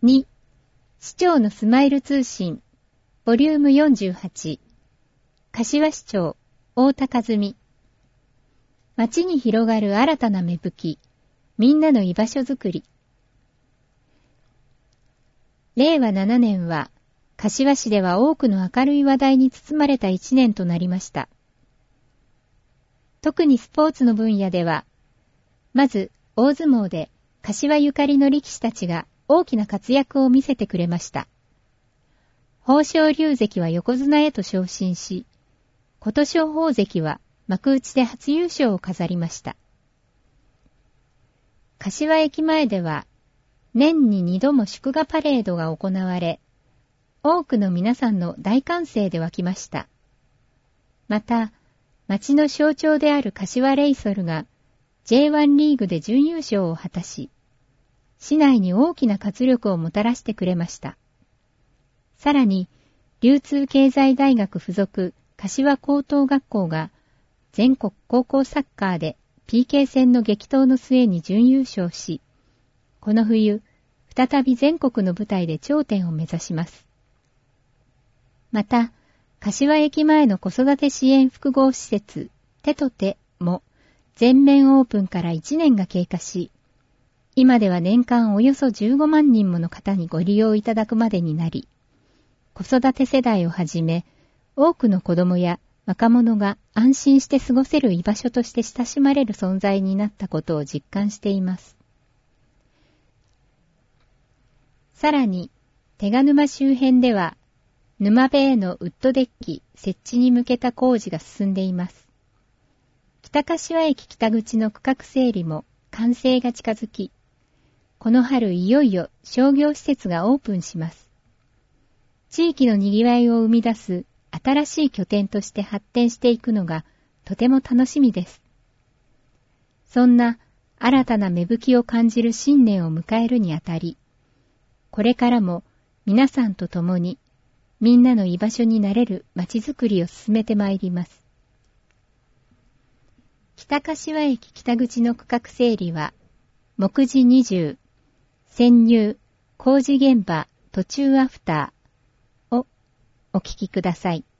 2、市長のスマイル通信、ボリューム48、柏市長、大田和美。街に広がる新たな芽吹き、みんなの居場所づくり。令和7年は、柏市では多くの明るい話題に包まれた1年となりました。特にスポーツの分野では、まず大相撲で柏ゆかりの力士たちが大きな活躍を見せてくれました。豊昇龍関は横綱へと昇進し、琴勝峰関は幕内で初優勝を飾りました。柏駅前では、年に2度も祝賀パレードが行われ、多くの皆さんの大歓声で沸きました。また、町の象徴である柏レイソルが J1 リーグで準優勝を果たし、市内に大きな活力をもたらしてくれました。さらに、流通経済大学附属柏高等学校が全国高校サッカーで PK 戦の激闘の末に準優勝し、この冬、再び全国の舞台で頂点を目指します。また、柏駅前の子育て支援複合施設、手と手も全面オープンから1年が経過し、今では年間およそ15万人もの方にご利用いただくまでになり、子育て世代をはじめ、多くの子供や若者が安心して過ごせる居場所として親しまれる存在になったことを実感しています。さらに、手賀沼周辺では、沼辺へのウッドデッキ設置に向けた工事が進んでいます。北柏駅北口の区画整理も完成が近づき、この春いよいよ商業施設がオープンします。地域の賑わいを生み出す新しい拠点として発展していくのがとても楽しみです。そんな新たな芽吹きを感じる新年を迎えるにあたり、これからも皆さんと共にみんなの居場所になれる街づくりを進めてまいります。北柏駅北口の区画整理は、目次20、潜入、工事現場、途中アフターをお聞きください。